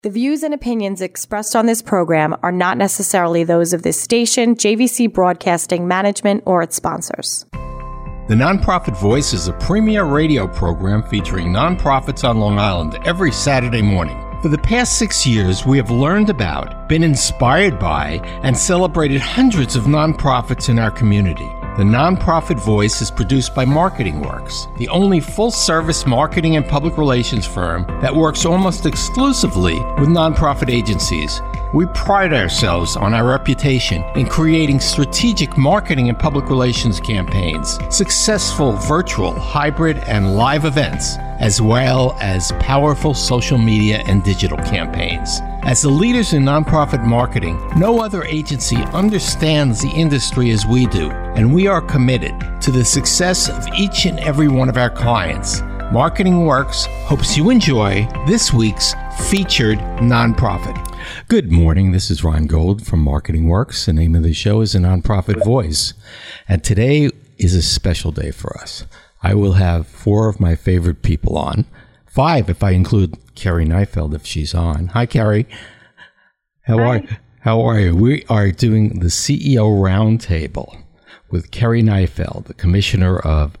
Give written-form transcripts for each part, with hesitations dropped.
The views and opinions expressed on this program are not necessarily those of this station, JVC Broadcasting Management, or its sponsors. The Nonprofit Voice is a premier radio program featuring nonprofits on Long Island every Saturday morning. For the past 6 years, we have learned about, been inspired by, and celebrated hundreds of nonprofits in our community. The Nonprofit Voice is produced by Marketing Works, the only full-service marketing and public relations firm that works almost exclusively with nonprofit agencies. We pride ourselves on our reputation in creating strategic marketing and public relations campaigns, successful virtual, hybrid, and live events, as well as powerful social media and digital campaigns. As the leaders in nonprofit marketing, no other agency understands the industry as we do, and we are committed to the success of each and every one of our clients. Marketing Works hopes you enjoy this week's featured nonprofit. Good morning, this is Ron Gold from Marketing Works. The name of the show is The Nonprofit Voice, and today is a special day for us. I will have 4 of my favorite people on. 5 if I include Carrie Neifeld if she's on. Hi, Carrie. How are you? We are doing the CEO Roundtable with Carrie Neifeld, the Commissioner of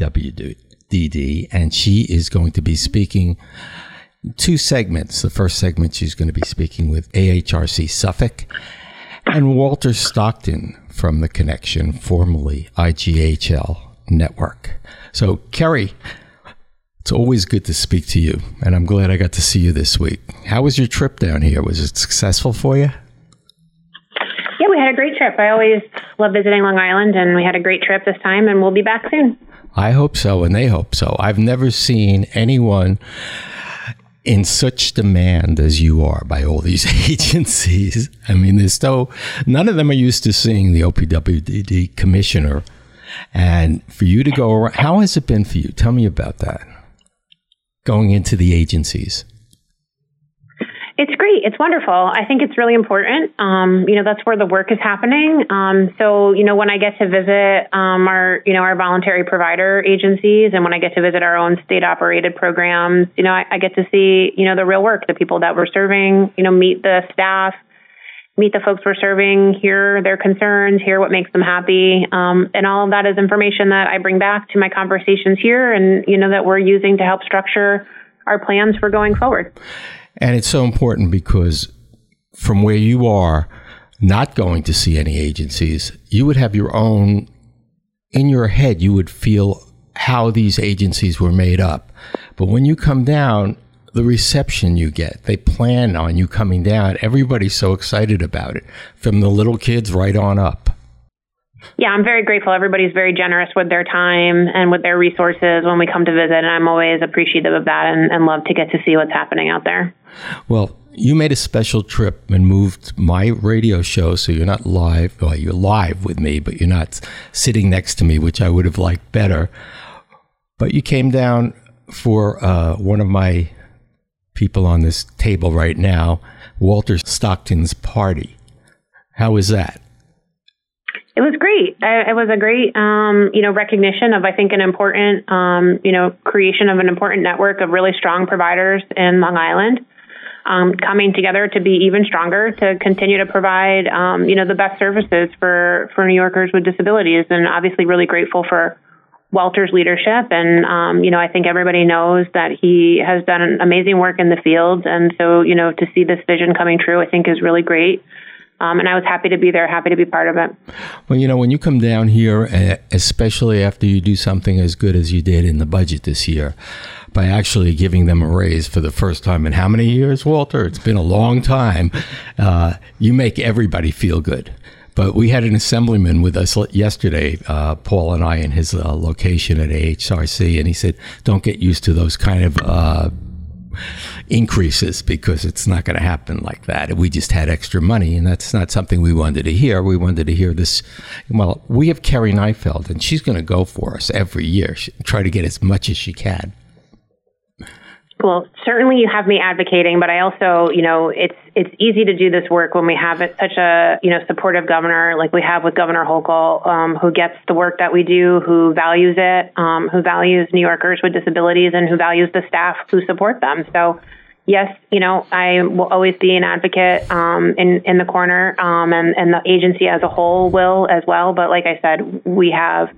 OPWDD, and she is going to be speaking 2 segments. The first segment, she's going to be speaking with AHRC Suffolk and Walter Stockton from The Connection, formerly IGHL Network. So, Carrie, it's always good to speak to you, and I'm glad I got to see you this week. How was your trip down here? Was it successful for you? Yeah, we had a great trip. I always love visiting Long Island, and we had a great trip this time, and we'll be back soon. I hope so, and they hope so. I've never seen anyone in such demand as you are by all these agencies. I mean, none of them are used to seeing the OPWDD commissioner. And for you to go around, how has it been for you? Tell me about that, going into the agencies. It's great. It's wonderful. I think it's really important. That's where the work is happening. So when I get to visit our voluntary provider agencies, and when I get to visit our own state-operated programs, I get to see, the real work, the people that we're serving, meet the staff, meet the folks we're serving, hear their concerns, hear what makes them happy. And all of that is information that I bring back to my conversations here and, that we're using to help structure our plans for going forward. And it's so important because from where you are not going to see any agencies, you would have your own, in your head, you would feel how these agencies were made up. But when you come down, the reception you get, they plan on you coming down. Everybody's so excited about it, from the little kids right on up. Yeah, I'm very grateful. Everybody's very generous with their time and with their resources when we come to visit, and I'm always appreciative of that and love to get to see what's happening out there. Well, you made a special trip and moved my radio show, so you're not live. Well, you're live with me, but you're not sitting next to me, which I would have liked better. But you came down for one of my people on this table right now, Walter Stockton's party. How was that? It was great. It was a great, recognition of, I think, an important, creation of an important network of really strong providers in Long Island, coming together to be even stronger, to continue to provide, the best services for New Yorkers with disabilities. And obviously really grateful for Walter's leadership. And, I think everybody knows that he has done amazing work in the field. And so, to see this vision coming true, I think is really great. And I was happy to be there, happy to be part of it. Well, when you come down here, especially after you do something as good as you did in the budget this year, by actually giving them a raise for the first time in how many years, Walter? It's been a long time. You make everybody feel good. But we had an assemblyman with us yesterday, Paul and I, in his location at AHRC, and he said, don't get used to those kind of increases because it's not going to happen like that. We just had extra money, and that's not something we wanted to hear. We wanted to hear this. Well, we have Carrie Neifeld, and she's going to go for us every year, try to get as much as she can. Well, certainly you have me advocating, but I also, it's easy to do this work when we have such a, supportive governor like we have with Governor Hochul, who gets the work that we do, who values it, who values New Yorkers with disabilities, and who values the staff who support them. So, yes, I will always be an advocate in the corner, and the agency as a whole will as well. But like I said, we have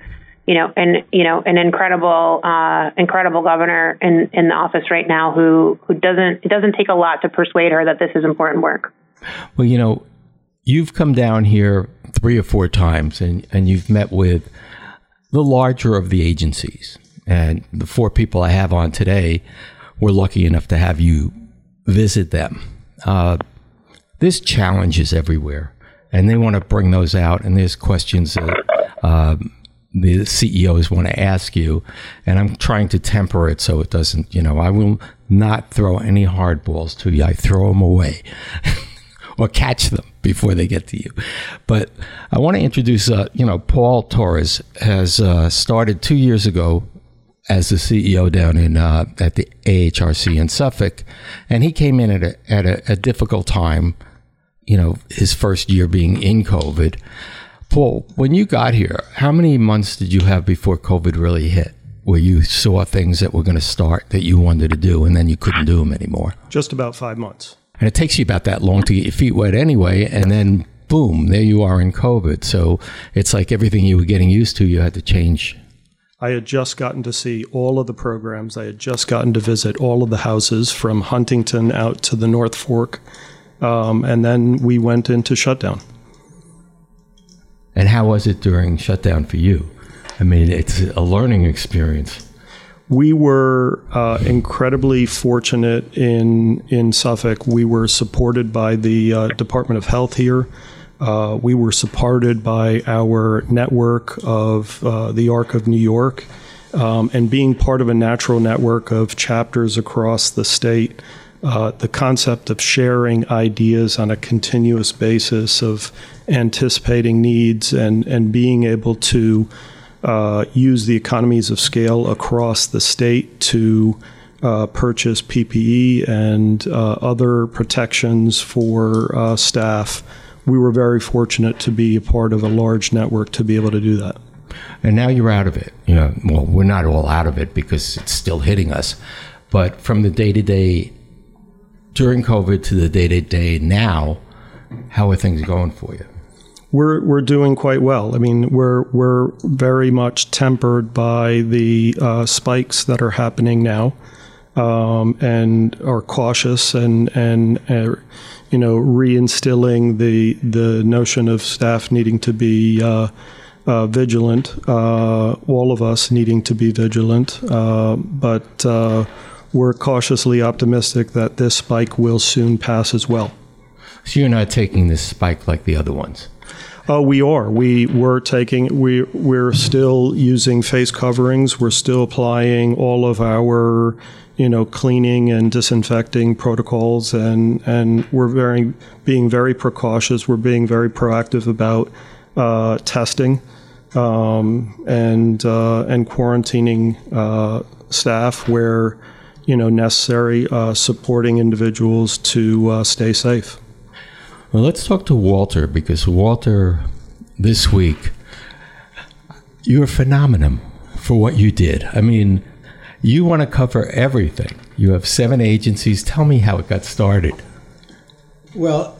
an incredible governor in the office right now who it doesn't take a lot to persuade her that this is important work. Well, you've come down here 3 or 4 times and you've met with the larger of the agencies. And the 4 people I have on today, we're lucky enough to have you visit them. There's challenges everywhere, and they want to bring those out, and there's questions that the CEOs want to ask you, and I'm trying to temper it so it doesn't, I will not throw any hardballs to you. I throw them away or catch them before they get to you. But I want to introduce, Paul Torres has started 2 years ago as the CEO down in at the AHRC in Suffolk, and he came in at a difficult time, his first year being in COVID. Paul, when you got here, how many months did you have before COVID really hit, where you saw things that were going to start that you wanted to do and then you couldn't do them anymore? Just about 5 months. And it takes you about that long to get your feet wet anyway, and then boom, there you are in COVID. So it's like everything you were getting used to, you had to change. I had just gotten to see all of the programs. I had just gotten to visit all of the houses from Huntington out to the North Fork. And then we went into shutdown. And how was it during shutdown for you? I mean, it's a learning experience. We were incredibly fortunate in Suffolk. We were supported by the Department of Health here. We were supported by our network of the Arc of New York, and being part of a natural network of chapters across the state. The concept of sharing ideas on a continuous basis, of anticipating needs and being able to use the economies of scale across the state to purchase PPE and other protections for staff. We were very fortunate to be a part of a large network to be able to do that. And now you're out of it. Well, we're not all out of it because it's still hitting us. But from the day-to-day during COVID to the day-to-day now, how are things going for you? We're doing quite well. I mean, we're very much tempered by the spikes that are happening now, and are cautious and reinstilling the notion of staff needing to be vigilant. All of us needing to be vigilant, but we're cautiously optimistic that this spike will soon pass as well. So you're not taking this spike like the other ones? Oh, we are. We're still using face coverings. We're still applying all of our, cleaning and disinfecting protocols, and we're being very precautious. We're being very proactive about testing and quarantining staff where necessary, supporting individuals to stay safe. Well, let's talk to Walter, because Walter, this week, you're a phenomenon for what you did. I mean, you want to cover everything. You have 7 agencies. Tell me how it got started. Well,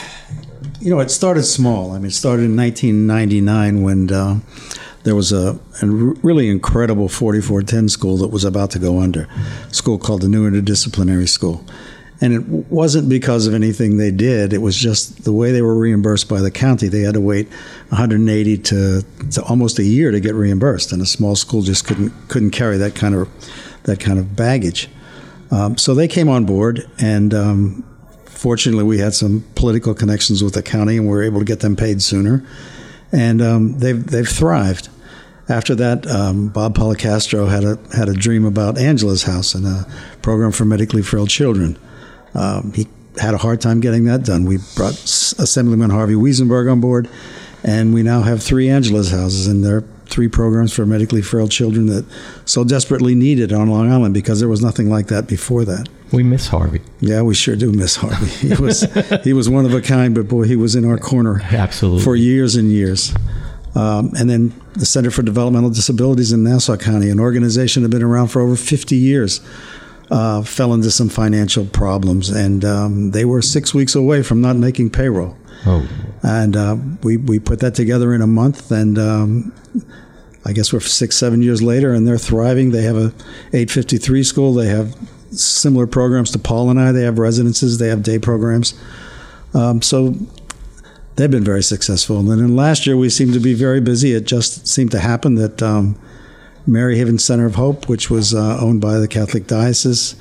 it started small. I mean, it started in 1999 when there was a really incredible 4410 school that was about to go under, a school called the New Interdisciplinary School. And it wasn't because of anything they did. It was just the way they were reimbursed by the county. They had to wait 180 to almost a year to get reimbursed, and a small school just couldn't carry that kind of baggage. So they came on board, and fortunately, we had some political connections with the county, and we were able to get them paid sooner. And they've thrived. After that, Bob Policastro had a dream about Angela's House and a program for medically frail children. He had a hard time getting that done. We brought Assemblyman Harvey Wiesenberg on board, and we now have 3 Angela's Houses, and there are 3 programs for medically frail children that so desperately needed on Long Island because there was nothing like that before that. We miss Harvey. Yeah, we sure do miss Harvey. He was one of a kind, but boy, he was in our corner. Absolutely. For years and years. And then the Center for Developmental Disabilities in Nassau County, an organization that had been around for over 50 years. fell into some financial problems, and they were 6 weeks away from not making payroll. Oh. And we put that together in a month, and I guess we're 6-7 years later, and they're thriving. They have a 853 school. They have similar programs to Paul and I. They have residences. They have day programs. So they've been very successful. And then last year, we seemed to be very busy. It just seemed to happen that Mary Haven Center of Hope, which was owned by the Catholic Diocese,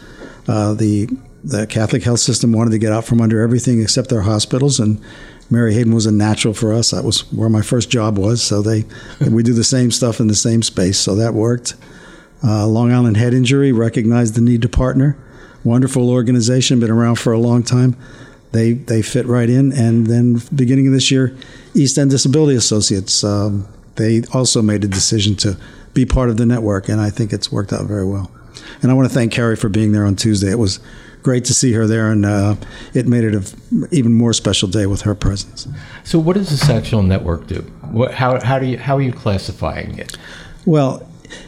the Catholic health system wanted to get out from under everything except their hospitals, and Mary Haven was a natural for us. That was where my first job was, so we do the same stuff in the same space, so that worked. Long Island Head Injury recognized the need to partner. Wonderful organization, been around for a long time. They fit right in, and then beginning of this year, East End Disability Associates, they also made a decision to be part of the network, and I think it's worked out very well. And I want to thank Carrie for being there on Tuesday. It was great to see her there, and it made it an even more special day with her presence. So what does the Sectional Network do? How are you classifying it? Well,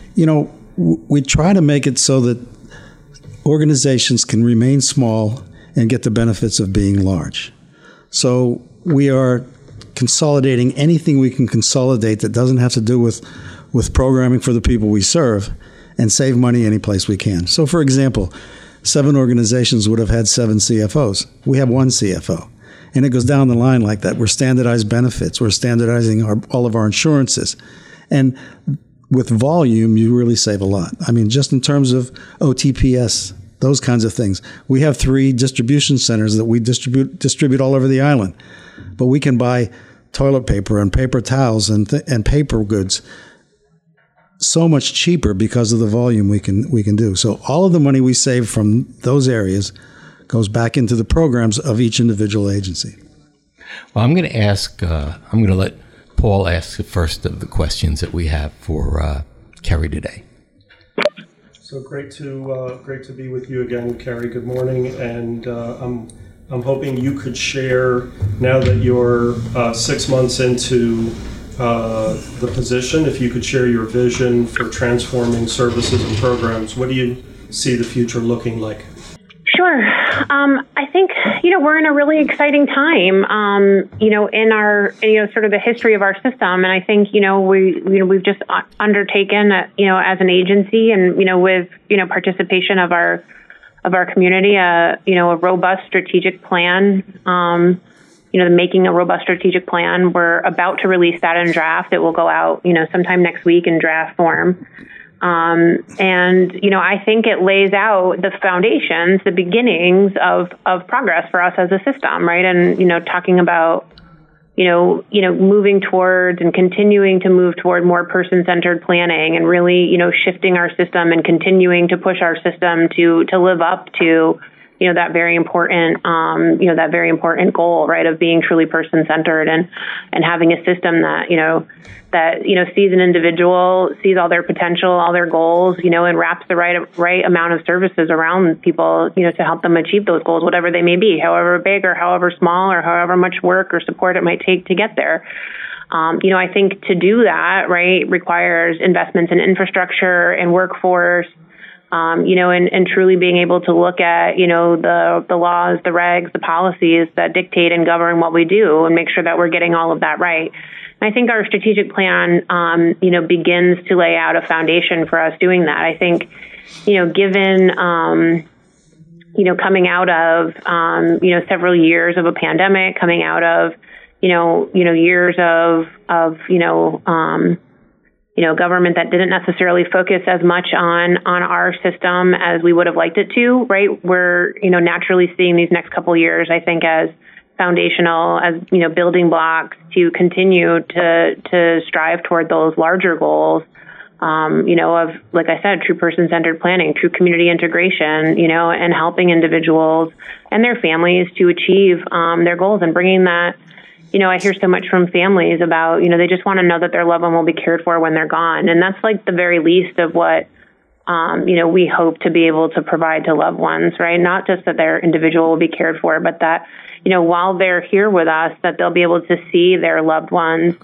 we try to make it so that organizations can remain small and get the benefits of being large. So we are consolidating anything we can consolidate that doesn't have to do with programming for the people we serve, and save money any place we can. So, for example, 7 organizations would have had 7 CFOs. We have 1 CFO. And it goes down the line like that. We're standardized benefits. We're standardizing all of our insurances. And with volume, you really save a lot. I mean, just in terms of OTPS, those kinds of things. We have 3 distribution centers that we distribute all over the island. But we can buy toilet paper and paper towels and paper goods so much cheaper because of the volume we can do. So all of the money we save from those areas goes back into the programs of each individual agency. Well, I'm going to let Paul ask the first of the questions that we have for Carrie today. So great to be with you again, Carrie. Good morning, and I'm hoping you could share, now that you're 6 months into the position, if you could share your vision for transforming services and programs. What do you see the future looking like? Sure. I think, we're in a really exciting time, in our, sort of the history of our system. And I think, we've just undertaken, as an agency and, with, participation of our community, a robust strategic plan, making a robust strategic plan. We're about to release that in draft. It will go out, sometime next week in draft form. I think it lays out the foundations, the beginnings of progress for us as a system, right? And, talking about, moving towards and continuing to move toward more person-centered planning and really, shifting our system and continuing to push our system to live up to, that very important goal, right, of being truly person-centered and having a system that, sees an individual, sees all their potential, all their goals, and wraps the right amount of services around people, to help them achieve those goals, whatever they may be, however big or however small or however much work or support it might take to get there. I think to do that, right, requires investments in infrastructure and workforce, and truly being able to look at, the laws, the regs, the policies that dictate and govern what we do and make sure that we're getting all of that right. And I think our strategic plan, begins to lay out a foundation for us doing that. I think, given, coming out of, several years of a pandemic, coming out of, years of government that didn't necessarily focus as much on our system as we would have liked it to, right? We're, naturally seeing these next couple of years, I think, as foundational, as, building blocks to continue to strive toward those larger goals, of, like I said, true person-centered planning, true community integration, and helping individuals and their families to achieve their goals and bringing that. I hear so much from families about, they just want to know that their loved one will be cared for when they're gone. And that's like the very least of what, we hope to be able to provide to loved ones, right? Not just that their individual will be cared for, but that, while they're here with us, that they'll be able to see their loved ones,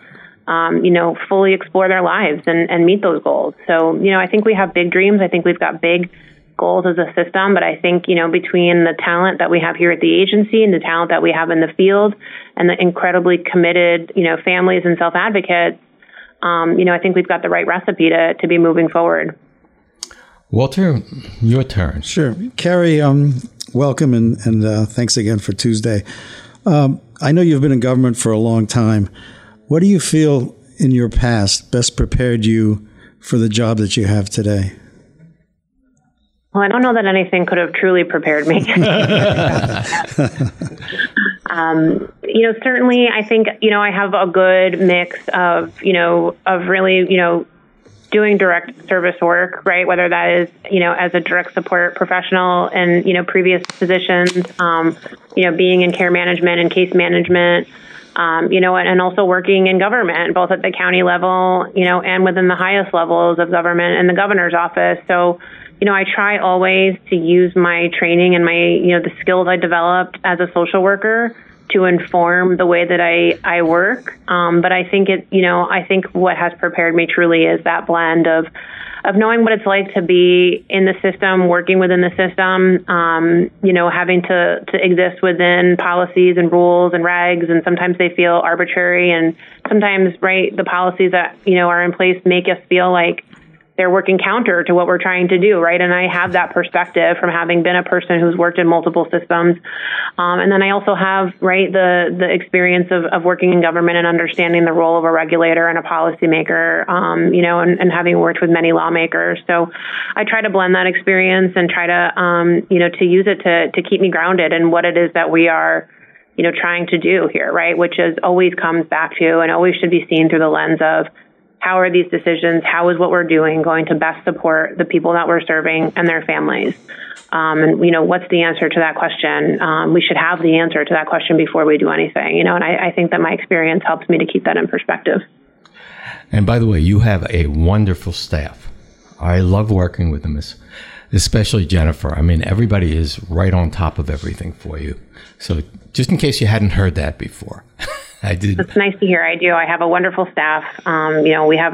fully explore their lives and meet those goals. So, I think we have big dreams. I think we've got big goals as a system, but I think, between the talent that we have here at the agency and the talent that we have in the field and the incredibly committed, families and self-advocates, I think we've got the right recipe to be moving forward. Walter, your turn. Sure. Carrie, welcome and thanks again for Tuesday. I know you've been in government for a long time. What do you feel in your past best prepared you for the job that you have today? Well, I don't know that anything could have truly prepared me. Certainly I think, I have a good mix of really, doing direct service work, right? Whether that is, as a direct support professional and, previous positions, being in care management and case management, and also working in government, both at the county level, and within the highest levels of government and the governor's office. So, I try always to use my training and my, the skills I developed as a social worker to inform the way that I work. But I think I think what has prepared me truly is that blend of knowing what it's like to be in the system, working within the system, having to exist within policies and rules and regs, and sometimes they feel arbitrary, and sometimes, right, the policies that, are in place make us feel like they're working counter to what we're trying to do, right? And I have that perspective from having been a person who's worked in multiple systems. And then I also have, right, the experience of working in government and understanding the role of a regulator and a policymaker, and having worked with many lawmakers. So I try to blend that experience and try to, to use it to keep me grounded in what it is that we are, trying to do here, right? Which is always comes back to and always should be seen through the lens of, how are these decisions, how is what we're doing going to best support the people that we're serving and their families? And, what's the answer to that question? We should have the answer to that question before we do anything, and I think that my experience helps me to keep that in perspective. And by the way, you have a wonderful staff. I love working with them, especially Jennifer. I mean, everybody is right on top of everything for you. So just in case you hadn't heard that before. I did. It's nice to hear. I do. I have a wonderful staff. We have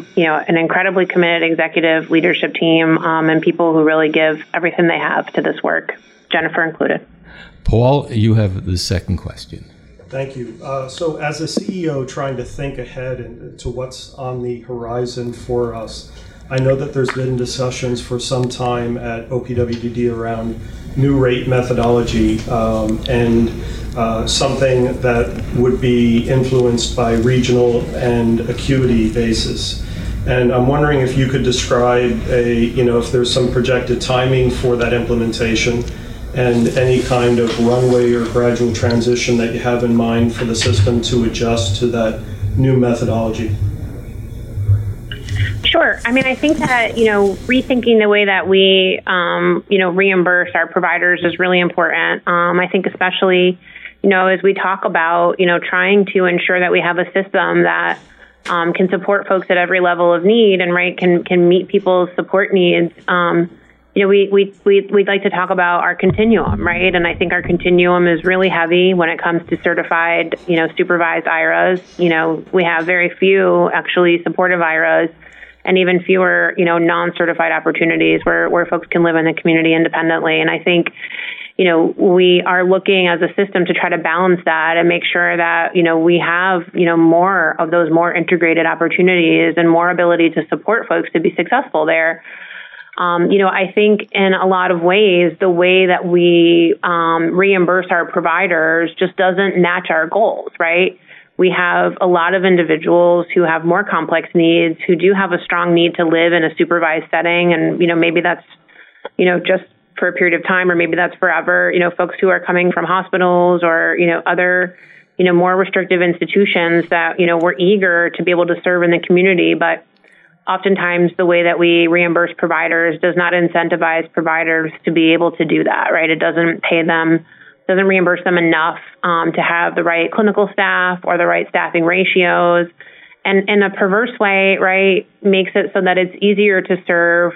an incredibly committed executive leadership team, and people who really give everything they have to this work, Jennifer included. Paul, you have the second question. Thank you. So as a CEO trying to think ahead to what's on the horizon for us, I know that there's been discussions for some time at OPWDD around new rate methodology and something that would be influenced by regional and acuity basis. And I'm wondering if you could describe if there's some projected timing for that implementation and any kind of runway or gradual transition that you have in mind for the system to adjust to that new methodology. Sure. I mean, I think that, rethinking the way that we, reimburse our providers is really important. I think especially, as we talk about, trying to ensure that we have a system that can support folks at every level of need and, right, can meet people's support needs. We'd like to talk about our continuum, right? And I think our continuum is really heavy when it comes to certified, supervised IRAs. We have very few actually supportive IRAs, and even fewer, non-certified opportunities where folks can live in the community independently. And I think, we are looking as a system to try to balance that and make sure that, we have, more of those more integrated opportunities and more ability to support folks to be successful there. I think in a lot of ways, the way that we reimburse our providers just doesn't match our goals, right? We have a lot of individuals who have more complex needs, who do have a strong need to live in a supervised setting. And, maybe that's, just for a period of time, or maybe that's forever. Folks who are coming from hospitals or, other, more restrictive institutions that, we're eager to be able to serve in the community. But oftentimes the way that we reimburse providers does not incentivize providers to be able to do that, right? It doesn't pay them, doesn't reimburse them enough to have the right clinical staff or the right staffing ratios. And in a perverse way, right, makes it so that it's easier to serve,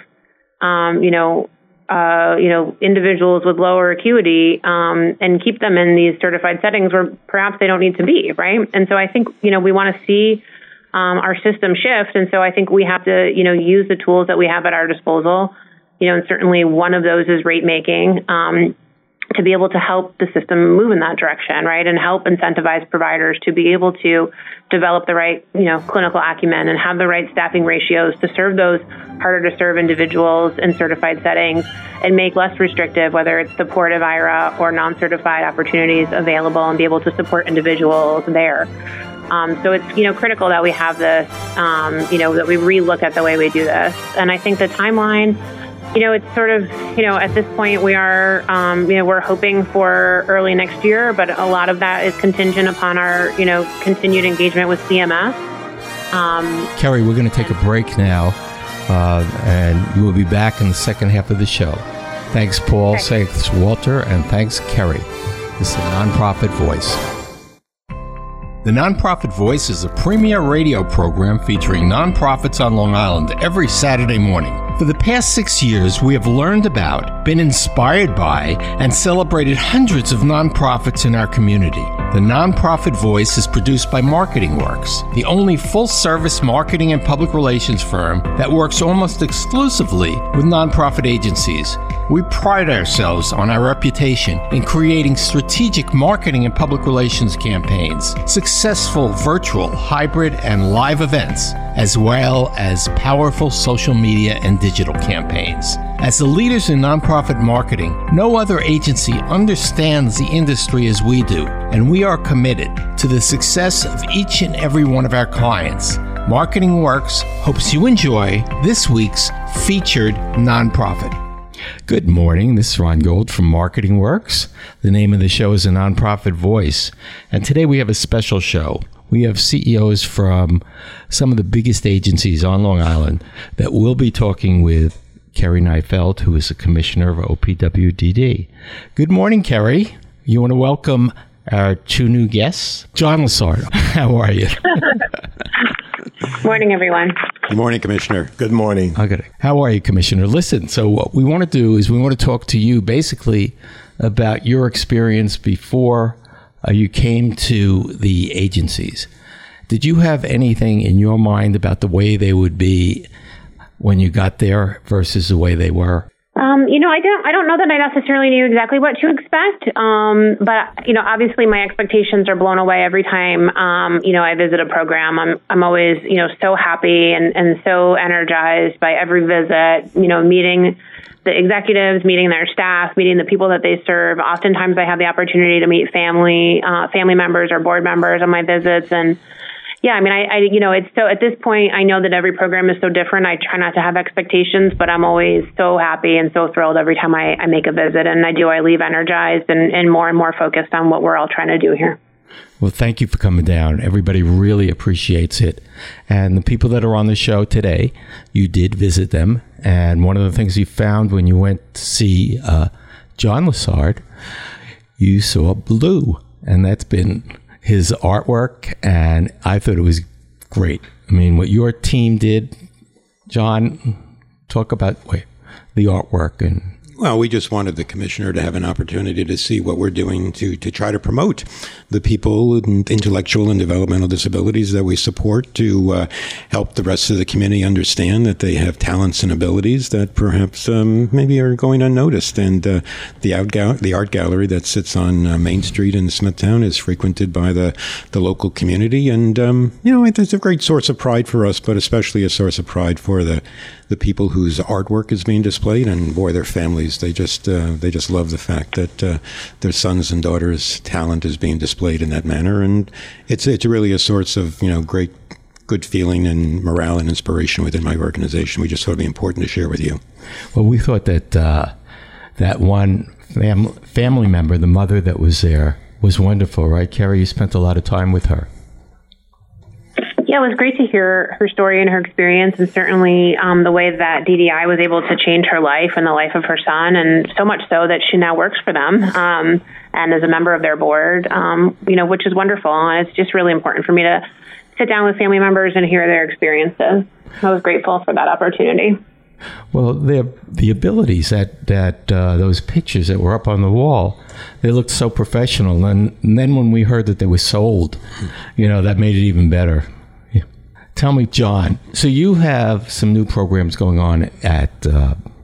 individuals with lower acuity and keep them in these certified settings where perhaps they don't need to be, right? And so I think, we want to see our system shift. And so I think we have to, use the tools that we have at our disposal and certainly one of those is rate making, to be able to help the system move in that direction, right? And help incentivize providers to be able to develop the right, clinical acumen and have the right staffing ratios to serve those harder to serve individuals in certified settings and make less restrictive, whether it's supportive IRA or non-certified opportunities available, and be able to support individuals there. So it's, critical that we have this, that we relook at the way we do this. And I think the timeline, it's sort of, at this point we are, we're hoping for early next year, but a lot of that is contingent upon our, continued engagement with CMS. Kerry, we're going to take a break now, and we'll be back in the second half of the show. Thanks, Paul. Thanks, Walter. And thanks, Kerry. This is the Nonprofit Voice. The Nonprofit Voice is a premier radio program featuring nonprofits on Long Island every Saturday morning. For the past 6 years, we have learned about, been inspired by, and celebrated hundreds of nonprofits in our community. The Nonprofit Voice is produced by Marketing Works, the only full-service marketing and public relations firm that works almost exclusively with nonprofit agencies. We pride ourselves on our reputation in creating strategic marketing and public relations campaigns, successful virtual, hybrid, and live events, as well as powerful social media and digital campaigns. As the leaders in nonprofit marketing, no other agency understands the industry as we do, and we are committed to the success of each and every one of our clients. Marketing Works hopes you enjoy this week's featured nonprofit. Good morning. This is Ron Gold from Marketing Works. The name of the show is A Nonprofit Voice, and today we have a special show. We have CEOs from some of the biggest agencies on Long Island that will be talking with Kerry Neifeld, who is the commissioner of OPWDD. Good morning, Kerry. You want to welcome our two new guests? John Lessard, how are you? Morning, everyone. Good morning, Commissioner. Good morning. Okay. How are you, Commissioner? Listen, so what we want to do is we want to talk to you basically about your experience before you came to the agencies. Did you have anything in your mind about the way they would be when you got there versus the way they were? I don't know that I necessarily knew exactly what to expect. But obviously my expectations are blown away every time, I visit a program. I'm always, so happy and so energized by every visit, meeting the executives, meeting their staff, meeting the people that they serve. Oftentimes I have the opportunity to meet family members or board members on my visits. And yeah, it's so at this point, I know that every program is so different. I try not to have expectations, but I'm always so happy and so thrilled every time I make a visit. And I leave energized and more focused on what we're all trying to do here. Well, thank you for coming down. Everybody really appreciates it. And the people that are on the show today, you did visit them. And one of the things you found when you went to see John Lessard, you saw Blue. And that's been his artwork. And I thought it was great. I mean, what your team did, John, talk about the artwork and... Well, we just wanted the commissioner to have an opportunity to see what we're doing to try to promote the people with intellectual and developmental disabilities that we support, to help the rest of the community understand that they have talents and abilities that perhaps maybe are going unnoticed. And the art gallery that sits on Main Street in Smithtown is frequented by the local community. And, it's a great source of pride for us, but especially a source of pride for the people whose artwork is being displayed, and boy, their families, they just love the fact that their sons and daughters' talent is being displayed in that manner. And it's really a source of, great good feeling and morale and inspiration within my organization. We just thought it'd be important to share with you. Well, we thought that that one family member, the mother that was there, was wonderful, right? Kerry, you spent a lot of time with her. Yeah, it was great to hear her story and her experience, and certainly the way that DDI was able to change her life and the life of her son, and so much so that she now works for them and is a member of their board, which is wonderful. And it's just really important for me to sit down with family members and hear their experiences. I was grateful for that opportunity. Well, the abilities that those pictures that were up on the wall, they looked so professional. And then when we heard that they were sold, that made it even better. Tell me, John, so you have some new programs going on at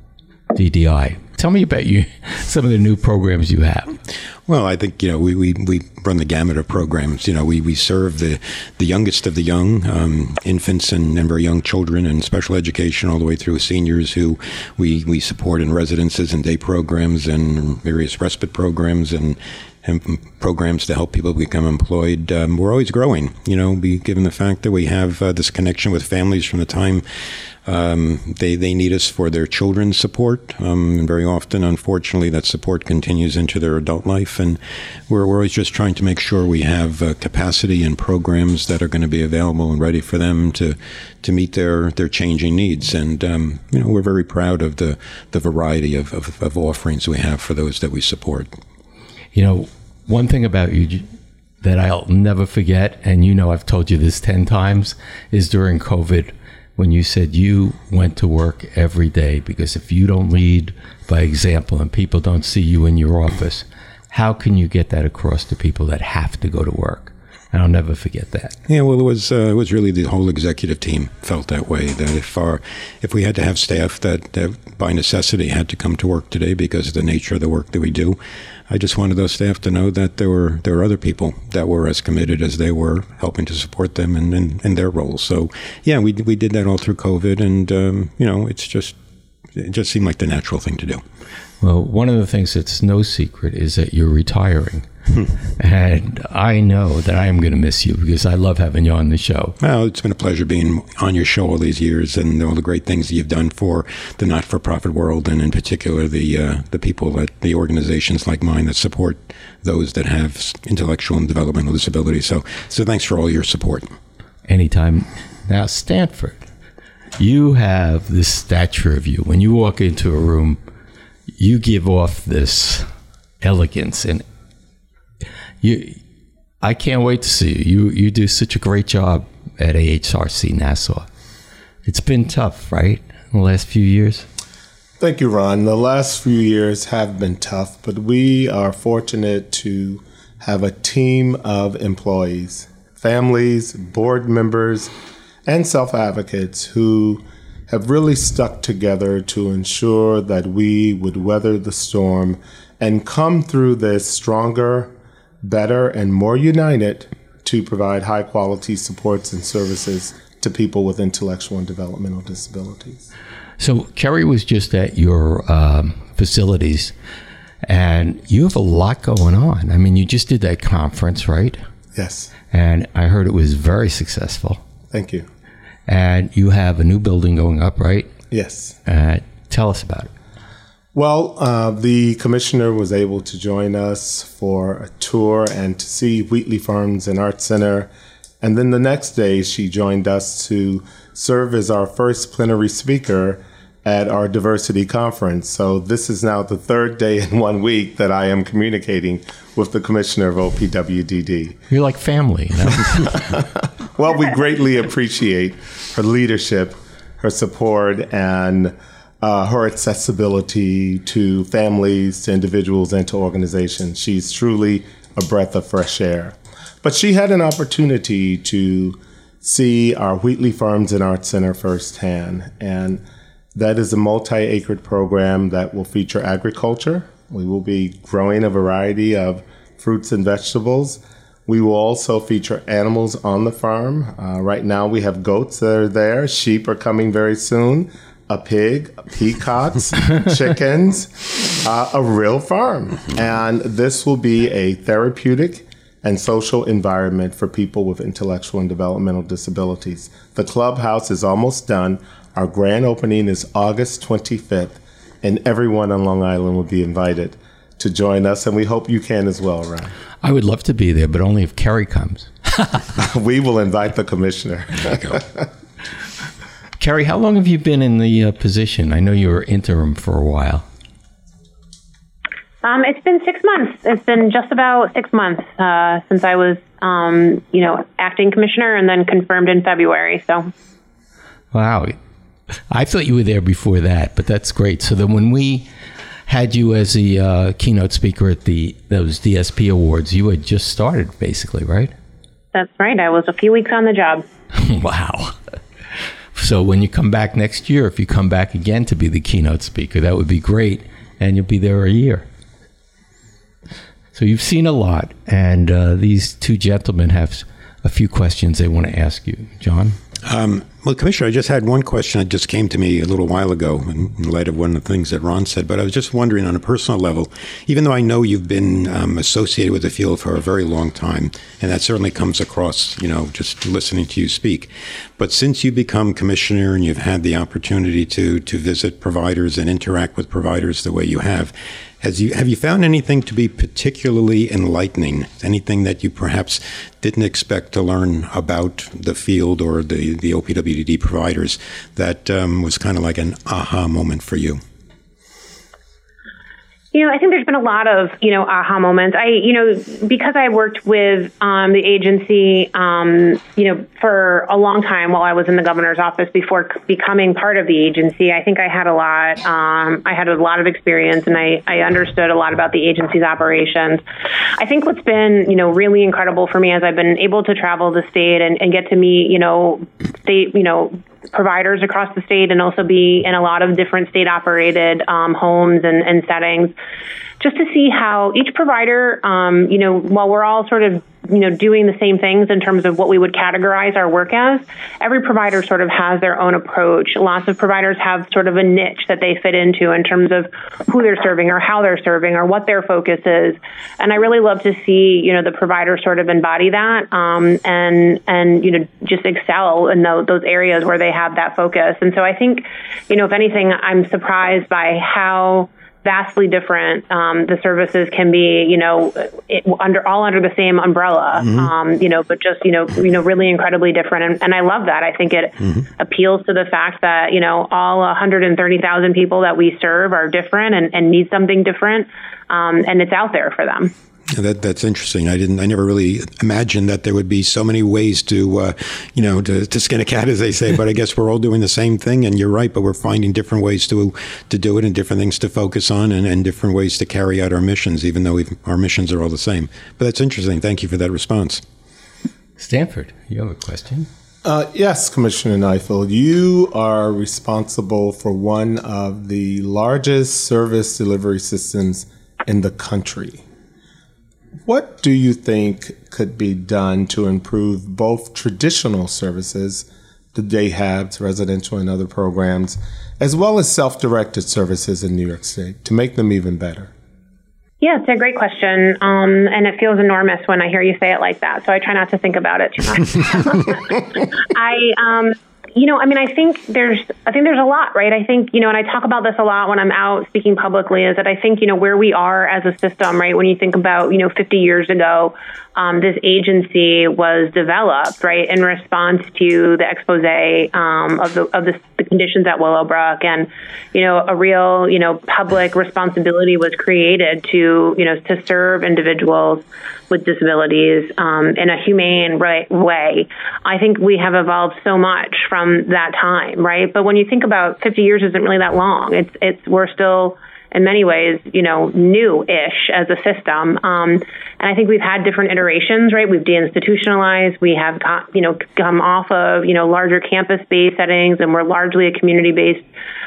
DDI. Tell me about some of the new programs you have. Well, I think, we run the gamut of programs. We serve the youngest of the young, infants and very young children, and special education all the way through seniors who we support in residences and day programs and various respite programs and programs to help people become employed. We're always growing, given the fact that we have this connection with families from the time they need us for their children's support. And very often, unfortunately, that support continues into their adult life. And we're always just trying to make sure we have capacity and programs that are going to be available and ready for them to meet their changing needs. And, we're very proud of the variety of offerings we have for those that we support. One thing about you that I'll never forget, and I've told you this 10 times, is during COVID, when you said you went to work every day, because if you don't lead by example and people don't see you in your office, how can you get that across to people that have to go to work? And I'll never forget that. Yeah, well, it was really the whole executive team felt that way, that if we had to have staff that by necessity had to come to work today because of the nature of the work that we do, I just wanted those staff to know that there were other people that were as committed as they were, helping to support them in their roles. So, yeah, we did that all through COVID, and it just seemed like the natural thing to do. Well, one of the things that's no secret is that you're retiring. And I know that I am going to miss you because I love having you on the show. Well, it's been a pleasure being on your show all these years and all the great things that you've done for the not-for-profit world, and in particular the people, the organizations like mine that support those that have intellectual and developmental disabilities. So thanks for all your support. Anytime. Now, Stanford, you have this stature of you. When you walk into a room, you give off this elegance, and I can't wait to see you. You do such a great job at AHRC Nassau. It's been tough, right, in the last few years? Thank you, Ron. The last few years have been tough, but we are fortunate to have a team of employees, families, board members, and self-advocates who have really stuck together to ensure that we would weather the storm and come through this stronger, better, and more united to provide high-quality supports and services to people with intellectual and developmental disabilities. So Kerry was just at your facilities, and you have a lot going on. I mean, you just did that conference, right? Yes. And I heard it was very successful. Thank you. And you have a new building going up, right? Yes. Tell us about it. Well, the commissioner was able to join us for a tour and to see Wheatley Farms and Arts Center. And then the next day, she joined us to serve as our first plenary speaker at our diversity conference. So this is now the third day in 1 week that I am communicating with the commissioner of OPWDD. You're like family. Well, we greatly appreciate her leadership, her support, and her accessibility to families, to individuals, and to organizations. She's truly a breath of fresh air. But she had an opportunity to see our Wheatley Farms and Arts Center firsthand. And that is a multi-acred program that will feature agriculture. We will be growing a variety of fruits and vegetables. We will also feature animals on the farm. Right now we have goats that are there. Sheep are coming very soon. A pig, peacocks, chickens, a real farm. And this will be a therapeutic and social environment for people with intellectual and developmental disabilities. The clubhouse is almost done. Our grand opening is August 25th, and everyone on Long Island will be invited to join us, and we hope you can as well, Ron. I would love to be there, but only if Kerry comes. We will invite the commissioner. There you go. Kerry, how long have you been in the position? I know you were interim for a while. It's been 6 months. It's been just about 6 months since I was, acting commissioner, and then confirmed in February. So, wow, I thought you were there before that, but that's great. So then, when we had you as the keynote speaker at those DSP Awards, you had just started, basically, right? That's right. I was a few weeks on the job. Wow. So when you come back next year, if you come back again to be the keynote speaker, that would be great, and you'll be there a year. So you've seen a lot, and these two gentlemen have a few questions they want to ask you. John? Well, Commissioner, I just had one question that just came to me a little while ago in light of one of the things that Ron said, but I was just wondering on a personal level, even though I know you've been associated with the field for a very long time, and that certainly comes across, just listening to you speak, but since you become Commissioner and you've had the opportunity to visit providers and interact with providers the way you have you found anything to be particularly enlightening? Anything that you perhaps didn't expect to learn about the field or the OPWDD providers that was kind of like an aha moment for you? I think there's been a lot of, aha moments. Because I worked with the agency, for a long time while I was in the governor's office before becoming part of the agency, I think I had a lot of experience, and I understood a lot about the agency's operations. I think what's been, really incredible for me as I've been able to travel the state and get to meet, state, providers across the state and also be in a lot of different state-operated homes and settings, just to see how each provider, while we're all sort of, doing the same things in terms of what we would categorize our work as, every provider sort of has their own approach. Lots of providers have sort of a niche that they fit into in terms of who they're serving or how they're serving or what their focus is. And I really love to see, the providers sort of embody that and just excel in those areas where they have that focus. And so I think, if anything, I'm surprised by how vastly different the services can be, under the same umbrella, but just, really incredibly different. And I love that. I think it appeals to the fact that, all 130,000 people that we serve are different and need something different. And it's out there for them. That's interesting. I never really imagined that there would be so many ways to skin a cat, as they say. But I guess we're all doing the same thing, and you're right. But we're finding different ways to do it, and different things to focus on, and different ways to carry out our missions, even though our missions are all the same. But that's interesting. Thank you for that response. Stanford, you have a question? Yes, Commissioner Neifeld. You are responsible for one of the largest service delivery systems in the country. What do you think could be done to improve both traditional services, the day habs, residential and other programs, as well as self-directed services in New York State to make them even better? Yeah, it's a great question, and it feels enormous when I hear you say it like that, so I try not to think about it too much. I think there's a lot, right? I think, and I talk about this a lot when I'm out speaking publicly, is that I think, where we are as a system, right? When you think about, 50 years ago, this agency was developed, right, in response to the expose of the conditions at Willowbrook, and a real public responsibility was created to serve individuals with disabilities in a humane way. I think we have evolved so much from that time, right? But when you think about 50 years, isn't really that long. We're still in many ways, new-ish as a system. And I think we've had different iterations, right? We've deinstitutionalized. We have, come off of, larger campus-based settings, and we're largely a community-based,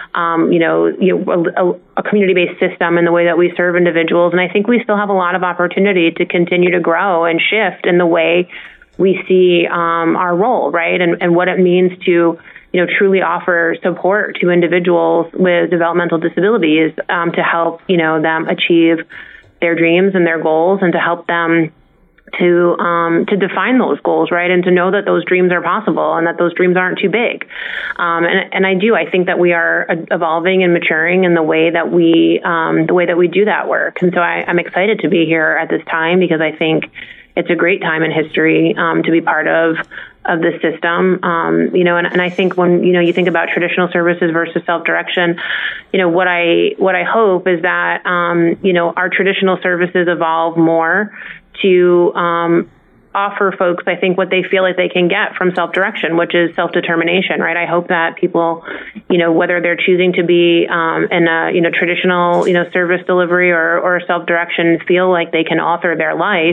a community-based system in the way that we serve individuals. And I think we still have a lot of opportunity to continue to grow and shift in the way we see our role, right? And what it means to truly offer support to individuals with developmental disabilities to help, them achieve their dreams and their goals, and to help them to define those goals, right? And to know that those dreams are possible and that those dreams aren't too big. And I think that we are evolving and maturing in the way that we do that work. And so I'm excited to be here at this time, because I think it's a great time in history to be part of the system, and I think when, you think about traditional services versus self-direction, what I hope is that, our traditional services evolve more to offer folks, I think, what they feel like they can get from self-direction, which is self-determination, right? I hope that people, whether they're choosing to be in a, traditional, service delivery or self-direction, feel like they can author their life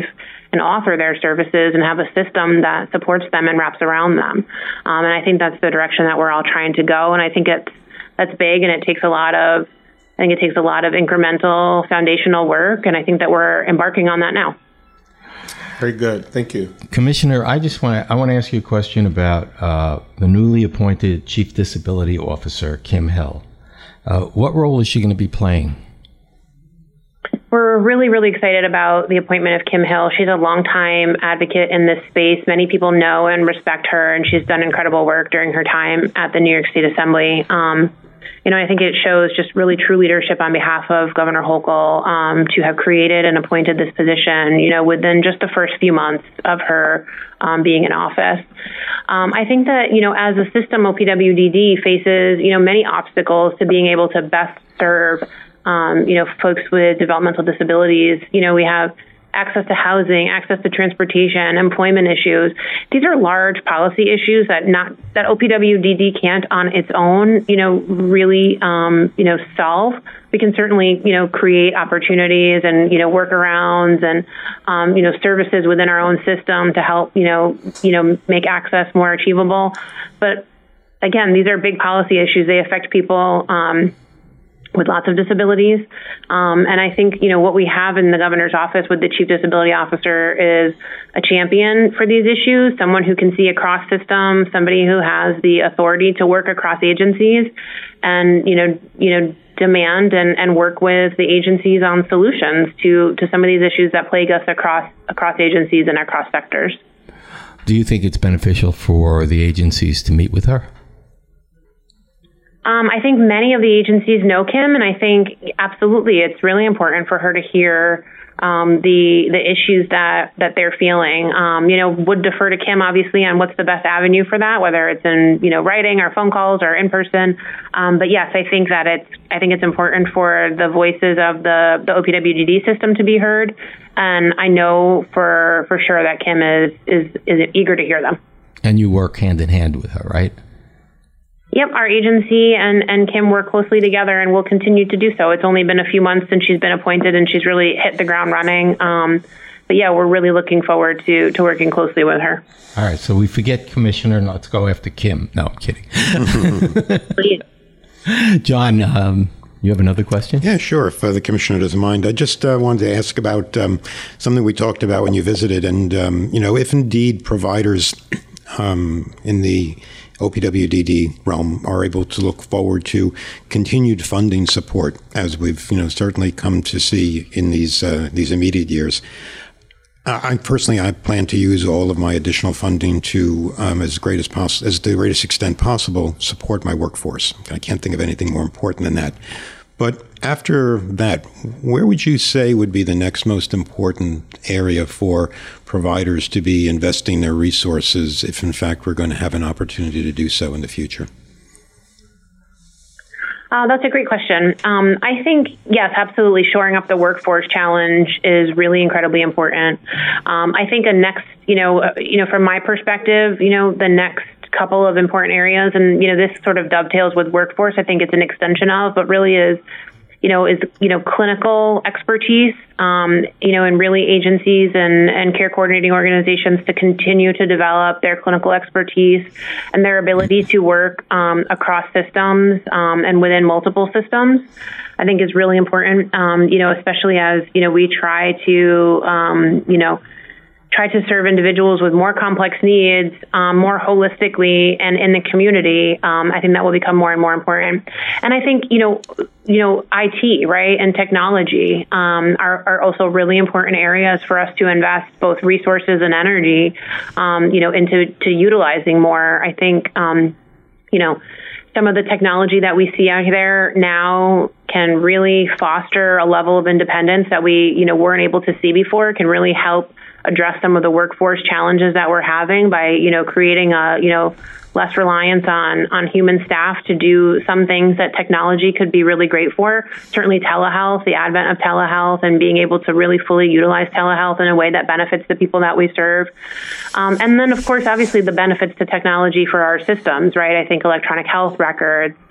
offer their services and have a system that supports them and wraps around them. And I think that's the direction that we're all trying to go. And I think that's big, and it takes a lot of incremental foundational work. And I think that we're embarking on that now. Very good. Thank you. Commissioner, I want to ask you a question about the newly appointed Chief Disability Officer, Kim Hill. What role is she going to be playing? We're really, really excited about the appointment of Kim Hill. She's a longtime advocate in this space. Many people know and respect her, and she's done incredible work during her time at the New York State Assembly. I think it shows just really true leadership on behalf of Governor Hochul to have created and appointed this position, within just the first few months of her being in office. I think that, as a system, OPWDD faces, many obstacles to being able to best serve, folks with developmental disabilities. We have access to housing, access to transportation, employment issues. These are large policy issues that OPWDD can't on its own, really, solve. We can certainly, create opportunities and, workarounds and, services within our own system to help, make access more achievable. But again, these are big policy issues. They affect people, with lots of disabilities. And I think, what we have in the governor's office with the chief disability officer is a champion for these issues, someone who can see across systems, somebody who has the authority to work across agencies and, demand and work with the agencies on solutions to some of these issues that plague us across agencies and across sectors. Do you think it's beneficial for the agencies to meet with her? I think many of the agencies know Kim, and I think absolutely it's really important for her to hear the issues that they're feeling. Would defer to Kim, obviously, on what's the best avenue for that, whether it's in, writing or phone calls or in person. But yes, I think it's important for the voices of the OPWDD system to be heard. And I know for sure that Kim is eager to hear them. And you work hand in hand with her, right? Yep, our agency and Kim work closely together, and will continue to do so. It's only been a few months since she's been appointed, and she's really hit the ground running. But yeah, we're really looking forward to working closely with her. All right, so we forget Commissioner, and let's go after Kim. No, I'm kidding. John, you have another question? Yeah, sure, if the Commissioner doesn't mind. I just wanted to ask about something we talked about when you visited, and, if indeed providers in the OPWDD realm are able to look forward to continued funding support, as we've certainly come to see in these immediate years. I plan to use all of my additional funding to, as the greatest extent possible, support my workforce. I can't think of anything more important than that. But after that, where would you say would be the next most important area for providers to be investing their resources if, in fact, we're going to have an opportunity to do so in the future? That's a great question. I think, yes, absolutely. Shoring up the workforce challenge is really incredibly important. I think from my perspective, the next couple of important areas, and, this sort of dovetails with workforce. I think it's an extension of, but really is clinical expertise, and really agencies and care coordinating organizations to continue to develop their clinical expertise and their ability to work across systems and within multiple systems, I think is really important, especially as, we try to serve individuals with more complex needs, more holistically and in the community. I think that will become more and more important. And I think, IT, right, and technology are also really important areas for us to invest both resources and energy, into utilizing more. I think, some of the technology that we see out there now can really foster a level of independence that we, weren't able to see before. It can really help address some of the workforce challenges that we're having by, creating less reliance on human staff to do some things that technology could be really great for. Certainly telehealth, the advent of telehealth, and being able to really fully utilize telehealth in a way that benefits the people that we serve. And then, of course, obviously the benefits to technology for our systems, right? I think electronic health records,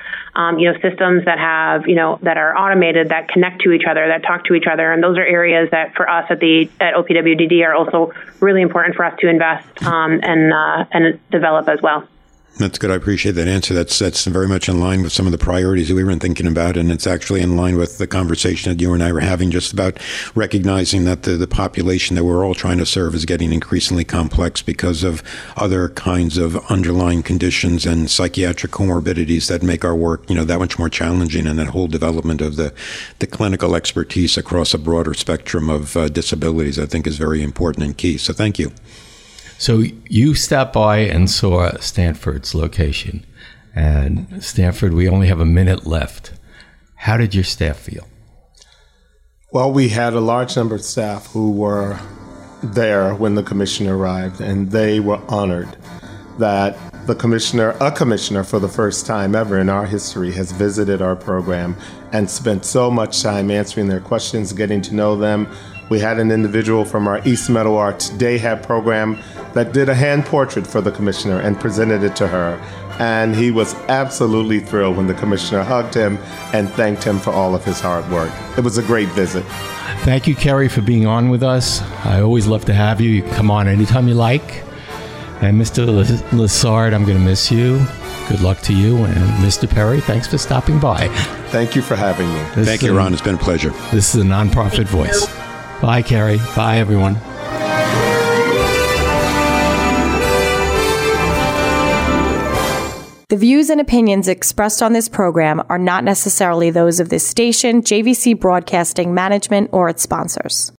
systems that have, that are automated, that connect to each other, that talk to each other. And those are areas that for us at OPWDD are also really important for us to invest and develop as well. That's good. I appreciate that answer. That's very much in line with some of the priorities that we were thinking about, and it's actually in line with the conversation that you and I were having just about recognizing that the population that we're all trying to serve is getting increasingly complex because of other kinds of underlying conditions and psychiatric comorbidities that make our work, that much more challenging, and that whole development of the clinical expertise across a broader spectrum of disabilities, I think, is very important and key. So thank you. So you stopped by and saw Stanford's location. And Stanford, we only have a minute left. How did your staff feel? Well, we had a large number of staff who were there when the commissioner arrived, and they were honored that a commissioner for the first time ever in our history has visited our program and spent so much time answering their questions, getting to know them. We had an individual from our East Meadow Arts Day-Hab program that did a hand portrait for the commissioner and presented it to her. And he was absolutely thrilled when the commissioner hugged him and thanked him for all of his hard work. It was a great visit. Thank you, Kerry, for being on with us. I always love to have you. You can come on anytime you like. And Mr. Lessard, I'm going to miss you. Good luck to you. And Mr. Perry, thanks for stopping by. Thank you for having me. Thank you, Ron. It's been a pleasure. This is a Nonprofit Voice. Bye, Kerry. Bye, everyone. The views and opinions expressed on this program are not necessarily those of this station, JVC Broadcasting Management, or its sponsors.